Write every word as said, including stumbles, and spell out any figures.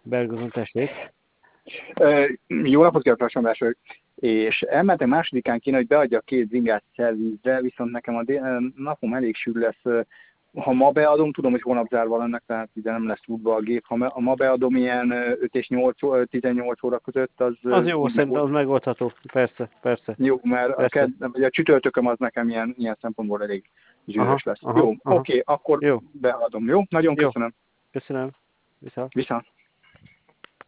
Bergozon, tessék. Jó napot kívánok, lassan mások. És elmentem másodikán kéne, hogy beadja a két zingát szervizre, viszont nekem a dél, napom elég sűrű lesz. Ha ma beadom, tudom, hogy holnap zárva lennek, tehát ide nem lesz útba a gép. Ha ma, ma beadom ilyen öt és nyolc, tizennyolc óra között, az... Az jó, szerintem az megoldható. Persze, persze. Jó, mert persze. A, ked, a csütörtököm az nekem ilyen, ilyen szempontból elég zsűrös aha, lesz. Aha, jó, aha. oké, akkor jó. beadom. Jó, nagyon jó. köszönöm. Köszönöm. Viszont. Viszont.